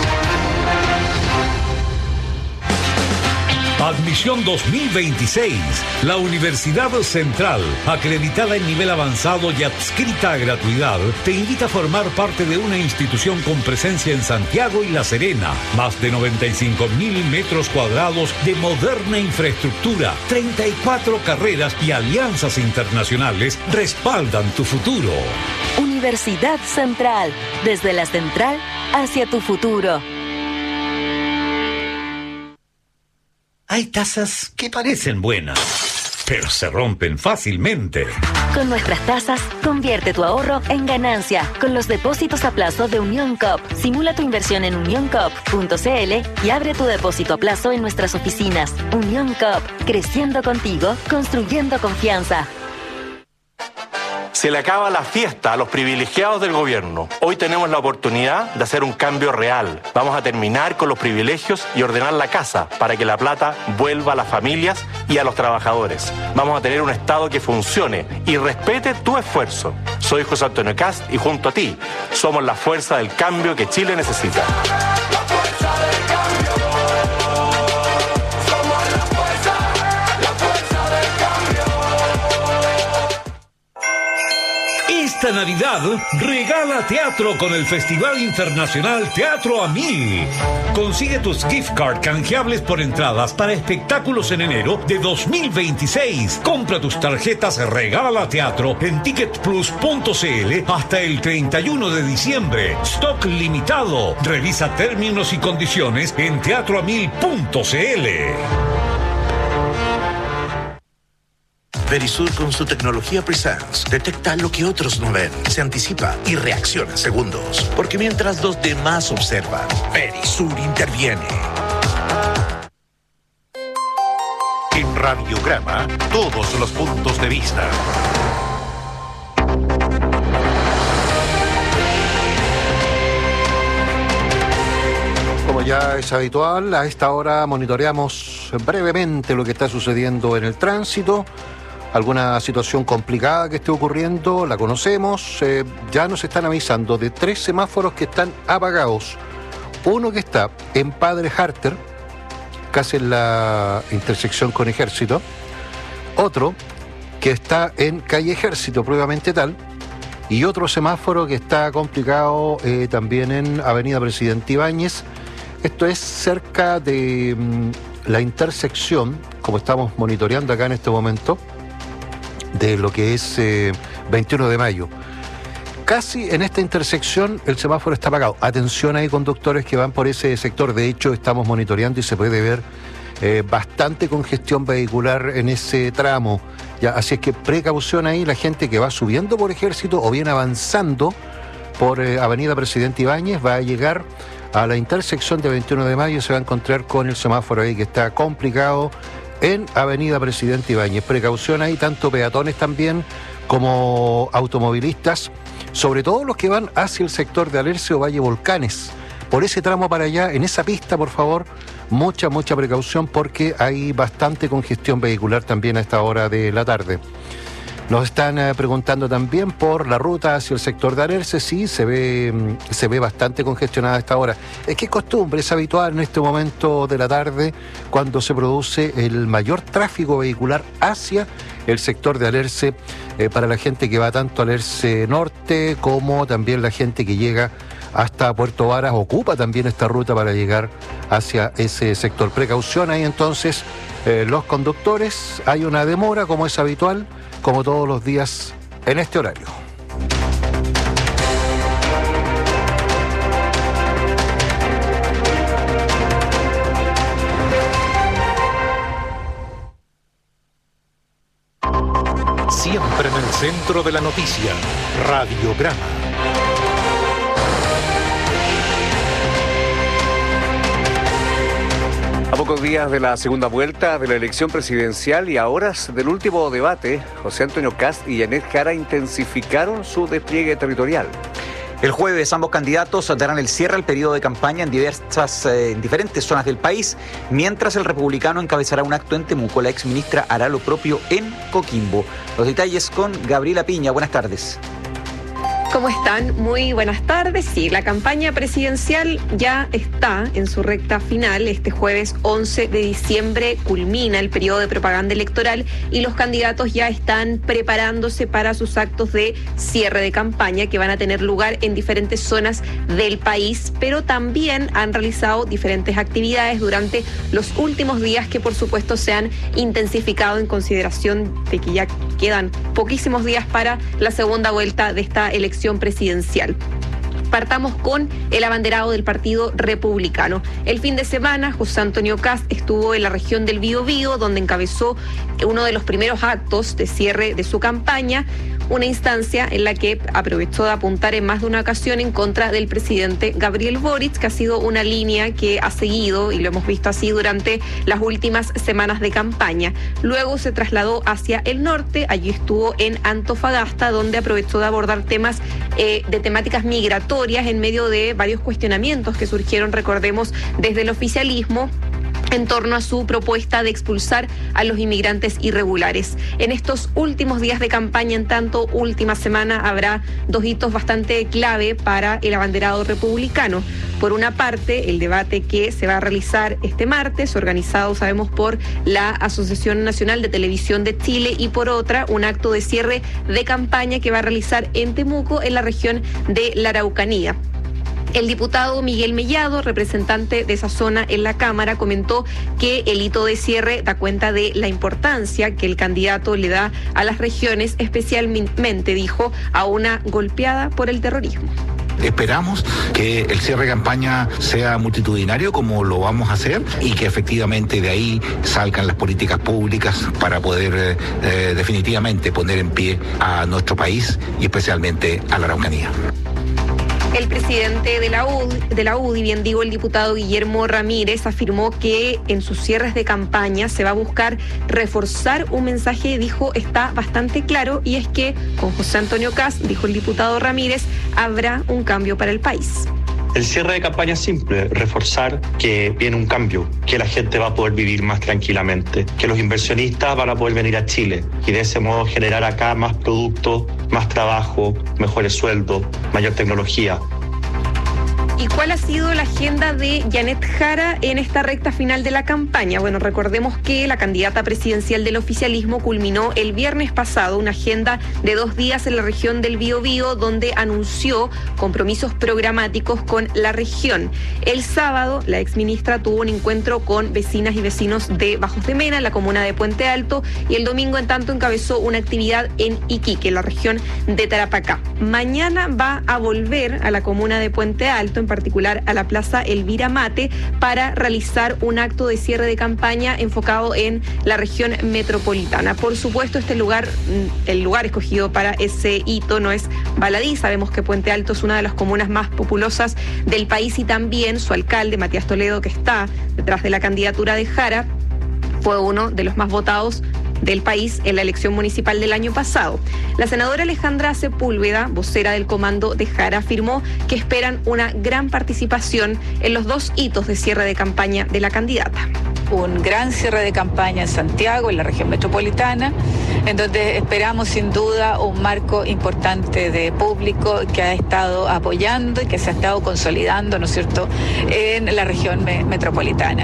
Admisión 2026. La Universidad Central, acreditada en nivel avanzado y adscrita a gratuidad, te invita a formar parte de una institución con presencia en Santiago y La Serena. Más de 95.000 metros cuadrados de moderna infraestructura, 34 carreras y alianzas internacionales respaldan tu futuro. Universidad Central, desde la central hacia tu futuro. Hay tasas que parecen buenas, pero se rompen fácilmente. Con nuestras tasas, convierte tu ahorro en ganancia con los depósitos a plazo de Unión Coop. Simula tu inversión en unioncoop.cl y abre tu depósito a plazo en nuestras oficinas. Unión Coop, creciendo contigo, construyendo confianza. Se le acaba la fiesta a los privilegiados del gobierno. Hoy tenemos la oportunidad de hacer un cambio real. Vamos a terminar con los privilegios y ordenar la casa para que la plata vuelva a las familias y a los trabajadores. Vamos a tener un Estado que funcione y respete tu esfuerzo. Soy José Antonio Kast y junto a ti somos la fuerza del cambio que Chile necesita. Esta Navidad, regala teatro con el Festival Internacional Teatro a Mil. Consigue tus gift card canjeables por entradas para espectáculos en enero de 2026. Compra tus tarjetas Regala Teatro en ticketplus.cl hasta el 31 de diciembre. Stock limitado. Revisa términos y condiciones en teatroamil.cl. Verisur con su tecnología Presence detecta lo que otros no ven, se anticipa y reacciona en segundos. Porque mientras los demás observan, Verisur interviene. En Radiograma, todos los puntos de vista. Como ya es habitual, a esta hora monitoreamos brevemente lo que está sucediendo en el tránsito. Alguna situación complicada que esté ocurriendo, la conocemos. Ya nos están avisando de 3 semáforos que están apagados. Uno que está en Padre Harter, casi en la intersección con Ejército. Otro que está en Calle Ejército, probablemente tal. Y otro semáforo que está complicado también en Avenida Presidente Ibáñez. Esto es cerca de la intersección, como estamos monitoreando acá en este momento, de lo que es 21 de mayo. Casi en esta intersección el semáforo está apagado. Atención, hay conductores que van por ese sector. De hecho, estamos monitoreando y se puede ver bastante congestión vehicular en ese tramo. Ya, así es que precaución ahí, la gente que va subiendo por Ejército o bien avanzando por Avenida Presidente Ibáñez va a llegar a la intersección de 21 de mayo y se va a encontrar con el semáforo ahí que está complicado en Avenida Presidente Ibáñez. Precaución ahí, tanto peatones también como automovilistas, sobre todo los que van hacia el sector de Alerce o Valle Volcanes. Por ese tramo para allá, en esa pista, por favor, mucha precaución porque hay bastante congestión vehicular también a esta hora de la tarde. Nos están preguntando también por la ruta hacia el sector de Alerce. Sí, se ve bastante congestionada a esta hora. Es que es costumbre, es habitual en este momento de la tarde cuando se produce el mayor tráfico vehicular hacia el sector de Alerce para la gente que va tanto a Alerce Norte como también la gente que llega hasta Puerto Varas, ocupa también esta ruta para llegar hacia ese sector. Precaución ahí entonces, los conductores, hay una demora como es habitual, como todos los días en este horario. Siempre en el centro de la noticia, Radiograma. A pocos días de la segunda vuelta de la elección presidencial y a horas del último debate, José Antonio Kast y Janet Jara intensificaron su despliegue territorial. El jueves ambos candidatos darán el cierre al periodo de campaña en diferentes zonas del país, mientras el republicano encabezará un acto en Temuco. La exministra hará lo propio en Coquimbo. Los detalles con Gabriela Piña. Buenas tardes. ¿Cómo están? Muy buenas tardes. Sí, la campaña presidencial ya está en su recta final. Este jueves 11 de diciembre culmina el periodo de propaganda electoral y los candidatos ya están preparándose para sus actos de cierre de campaña que van a tener lugar en diferentes zonas del país, pero también han realizado diferentes actividades durante los últimos días que por supuesto se han intensificado en consideración de que ya quedan poquísimos días para la segunda vuelta de esta elección presidencial. Partamos con el abanderado del Partido Republicano. El fin de semana, José Antonio Kast estuvo en la región del Biobío, donde encabezó uno de los primeros actos de cierre de su campaña, una instancia en la que aprovechó de apuntar en más de una ocasión en contra del presidente Gabriel Boric, que ha sido una línea que ha seguido, y lo hemos visto así durante las últimas semanas de campaña. Luego se trasladó hacia el norte, allí estuvo en Antofagasta, donde aprovechó de abordar temas de temáticas migratorias en medio de varios cuestionamientos que surgieron, recordemos, desde el oficialismo en torno a su propuesta de expulsar a los inmigrantes irregulares. En estos últimos días de campaña, en tanto última semana, habrá dos hitos bastante clave para el abanderado republicano. Por una parte, el debate que se va a realizar este martes, organizado, sabemos, por la Asociación Nacional de Televisión de Chile, y por otra, un acto de cierre de campaña que va a realizar en Temuco, en la región de la Araucanía. El diputado Miguel Mellado, representante de esa zona en la Cámara, comentó que el hito de cierre da cuenta de la importancia que el candidato le da a las regiones, especialmente, dijo, a una golpeada por el terrorismo. Esperamos que el cierre de campaña sea multitudinario, como lo vamos a hacer, y que efectivamente de ahí salgan las políticas públicas para poder definitivamente poner en pie a nuestro país y especialmente a la Araucanía. El presidente de la UDI, bien digo, el diputado Guillermo Ramírez, afirmó que en sus cierres de campaña se va a buscar reforzar un mensaje, dijo, está bastante claro, y es que con José Antonio Kast, dijo el diputado Ramírez, habrá un cambio para el país. El cierre de campaña es simple, reforzar que viene un cambio, que la gente va a poder vivir más tranquilamente, que los inversionistas van a poder venir a Chile y de ese modo generar acá más productos, más trabajo, mejores sueldos, mayor tecnología. ¿Y cuál ha sido la agenda de Janet Jara en esta recta final de la campaña? Bueno, recordemos que la candidata presidencial del oficialismo culminó el viernes pasado una agenda de 2 días en la región del Biobío, donde anunció compromisos programáticos con la región. El sábado, la exministra tuvo un encuentro con vecinas y vecinos de Bajos de Mena, en la comuna de Puente Alto, y el domingo, en tanto, encabezó una actividad en Iquique, en la región de Tarapacá. Mañana va a volver a la comuna de Puente Alto, en particular a la Plaza Elvira Mate, para realizar un acto de cierre de campaña enfocado en la región metropolitana. Por supuesto, el lugar escogido para ese hito no es baladí. Sabemos que Puente Alto es una de las comunas más populosas del país, y también su alcalde, Matías Toledo, que está detrás de la candidatura de Jara, fue uno de los más votados del país en la elección municipal del año pasado. La senadora Alejandra Sepúlveda, vocera del comando de Jara, afirmó que esperan una gran participación en los 2 hitos de cierre de campaña de la candidata. Un gran cierre de campaña en Santiago, en la región metropolitana, en donde esperamos sin duda un marco importante de público que ha estado apoyando y que se ha estado consolidando, ¿no es cierto?, en la región metropolitana.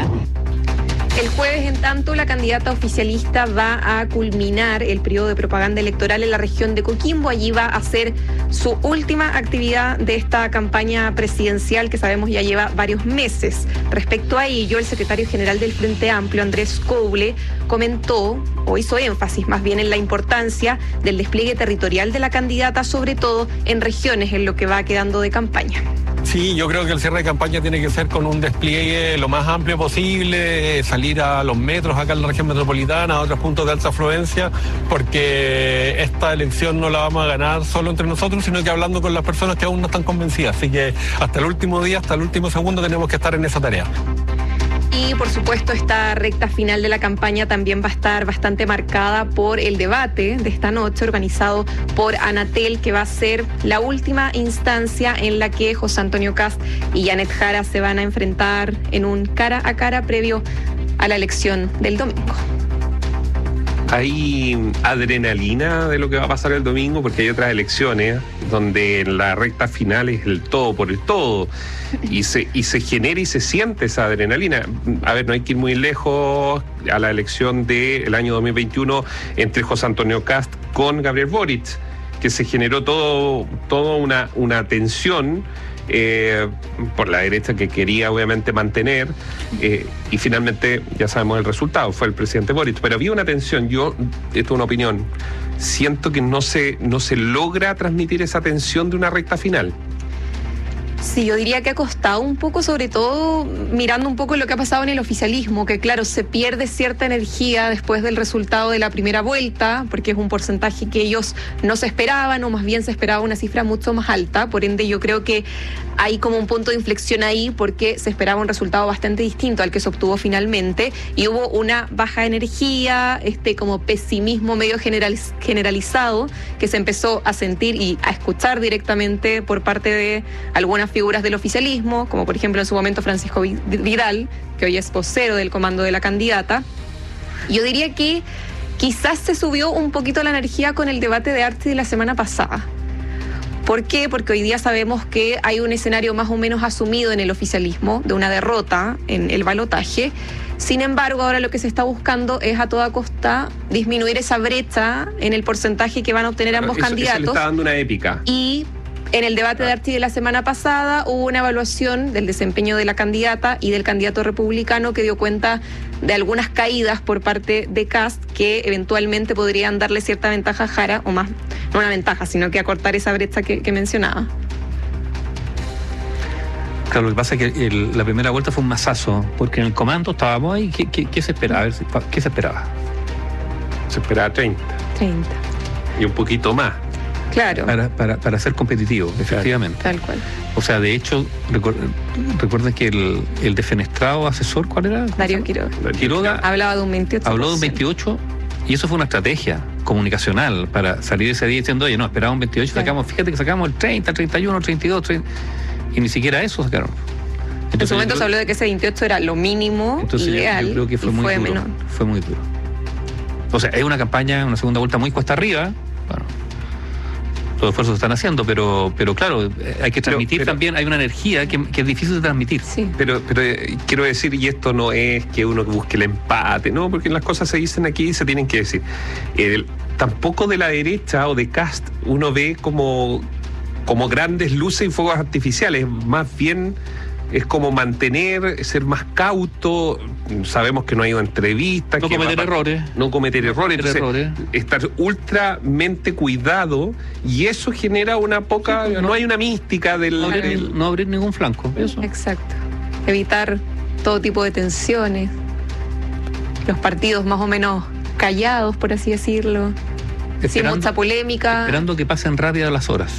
El jueves, en tanto, la candidata oficialista va a culminar el periodo de propaganda electoral en la región de Coquimbo. Allí va a hacer su última actividad de esta campaña presidencial, que sabemos ya lleva varios meses. Respecto a ello, el secretario general del Frente Amplio, Andrés Couble, comentó, o hizo énfasis más bien, en la importancia del despliegue territorial de la candidata, sobre todo en regiones, en lo que va quedando de campaña. Sí, yo creo que el cierre de campaña tiene que ser con un despliegue lo más amplio posible, salir a los metros acá en la región metropolitana, a otros puntos de alta afluencia, porque esta elección no la vamos a ganar solo entre nosotros, sino que hablando con las personas que aún no están convencidas. Así que hasta el último día, hasta el último segundo tenemos que estar en esa tarea. Y por supuesto, esta recta final de la campaña también va a estar bastante marcada por el debate de esta noche, organizado por Anatel, que va a ser la última instancia en la que José Antonio Kast y Janet Jara se van a enfrentar en un cara a cara previo a la elección del domingo. Hay adrenalina de lo que va a pasar el domingo, porque hay otras elecciones donde la recta final es el todo por el todo, y se genera y se siente esa adrenalina. A ver, no hay que ir muy lejos a la elección del año 2021 entre José Antonio Kast con Gabriel Boric, que se generó toda una tensión por la derecha, que quería obviamente mantener, y finalmente ya sabemos el resultado, fue el presidente Boric. Pero había una tensión, esto es una opinión, siento que no se logra transmitir esa tensión de una recta final. Sí, yo diría que ha costado un poco, sobre todo mirando un poco lo que ha pasado en el oficialismo, que claro, se pierde cierta energía después del resultado de la primera vuelta, porque es un porcentaje que ellos no se esperaban, o más bien se esperaba una cifra mucho más alta. Por ende, yo creo que hay como un punto de inflexión ahí, porque se esperaba un resultado bastante distinto al que se obtuvo finalmente, y hubo una baja energía, como pesimismo medio generalizado, que se empezó a sentir y a escuchar directamente por parte de algunas figuras del oficialismo, como por ejemplo en su momento Francisco Vidal, que hoy es vocero del comando de la candidata. Yo diría que quizás se subió un poquito la energía con el debate de Archi de la semana pasada. ¿Por qué? Porque hoy día sabemos que hay un escenario más o menos asumido en el oficialismo de una derrota en el balotaje. Sin embargo, ahora lo que se está buscando es a toda costa disminuir esa brecha en el porcentaje que van a obtener ambos candidatos. Eso le está dando una épica. Y en el debate de Archi de la semana pasada hubo una evaluación del desempeño de la candidata y del candidato republicano que dio cuenta de algunas caídas por parte de Kast que eventualmente podrían darle cierta ventaja a Jara, o más, no una ventaja, sino que acortar esa brecha que mencionaba. Claro, lo que pasa es que la primera vuelta fue un masazo, porque en el comando estábamos ahí. ¿Qué se esperaba? A ver, ¿qué se esperaba? Se esperaba 30. Y un poquito más. Claro. Para ser competitivo, efectivamente. Tal cual. O sea, de hecho, recuerden que el defenestrado asesor, ¿cuál era? Darío Quiroga. Hablaba de un 28%. Habló de un 28%, y eso fue una estrategia comunicacional para salir ese día diciendo, oye, no, esperaba un 28%, fíjate que sacamos el 30, 31, 32, 30, y ni siquiera eso sacaron. Entonces, en su momento se habló de que ese 28 era lo mínimo ideal. Yo creo que fue muy duro. Fue muy duro. O sea, es una campaña, una segunda vuelta muy cuesta arriba. Bueno, los esfuerzos se están haciendo, pero claro, hay que transmitir también, hay una energía que es difícil de transmitir. Sí. Pero quiero decir, y esto no es que uno busque el empate, no, porque las cosas se dicen aquí y se tienen que decir. Tampoco de la derecha o de Kast uno ve como grandes luces y fuegos artificiales, más bien es como ser más cauto. Sabemos que no ha ido a entrevistas, no cometer errores, entonces, estar ultramente cuidado, y eso genera una poca, no hay una mística del no abrir ningún flanco, eso. Exacto, evitar todo tipo de tensiones, los partidos más o menos callados, por así decirlo, sin mucha polémica, esperando que pasen rápido las horas.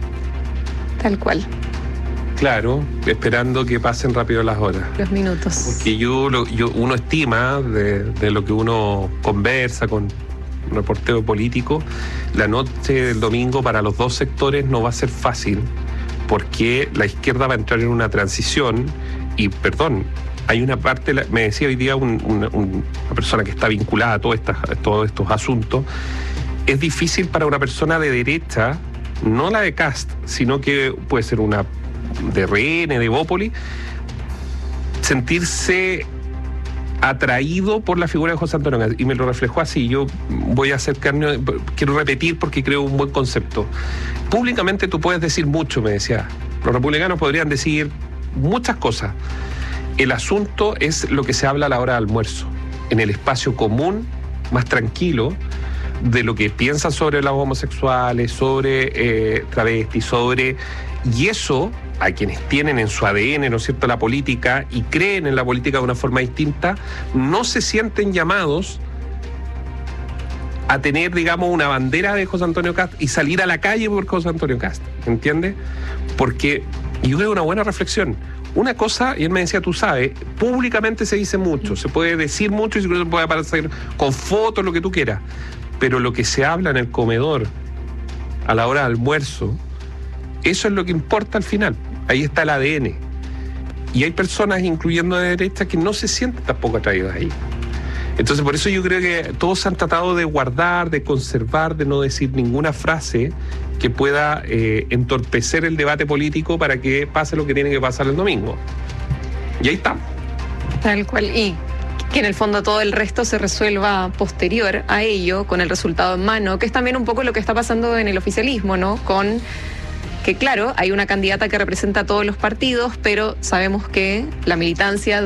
Tal cual. Claro, esperando que pasen rápido las horas. Los minutos. Porque uno estima de lo que uno conversa con un reportero político, la noche del domingo para los dos sectores no va a ser fácil, porque la izquierda va a entrar en una transición y, hay una parte, me decía hoy día una persona que está vinculada a todos estos asuntos, es difícil para una persona de derecha, no la de Kast, sino que puede ser una de RN, de Bópoli, sentirse atraído por la figura de José Antonio Kast, y me lo reflejó así. Yo voy a quiero repetir porque creo un buen concepto. Públicamente tú puedes decir mucho, me decía. Los republicanos podrían decir muchas cosas. El asunto es lo que se habla a la hora de almuerzo, en el espacio común, más tranquilo, de lo que piensan sobre los homosexuales, sobre travestis, y eso, a quienes tienen en su ADN, ¿no es cierto?, la política, y creen en la política de una forma distinta, no se sienten llamados a tener, digamos, una bandera de José Antonio Kast y salir a la calle por José Antonio Kast, ¿entiendes? Porque yo creo una buena reflexión. Una cosa, y él me decía, tú sabes, públicamente se dice mucho, se puede decir mucho y se puede aparecer con fotos, lo que tú quieras, pero lo que se habla en el comedor a la hora de almuerzo, eso es lo que importa al final. Ahí está el ADN. Y hay personas, incluyendo de derecha, que no se sienten tampoco atraídas ahí. Entonces, por eso yo creo que todos han tratado de guardar, de conservar, de no decir ninguna frase que pueda entorpecer el debate político para que pase lo que tiene que pasar el domingo. Y ahí está. Tal cual. Y que en el fondo todo el resto se resuelva posterior a ello, con el resultado en mano, que es también un poco lo que está pasando en el oficialismo, ¿no? Con que, claro, hay una candidata que representa a todos los partidos, pero sabemos que la militancia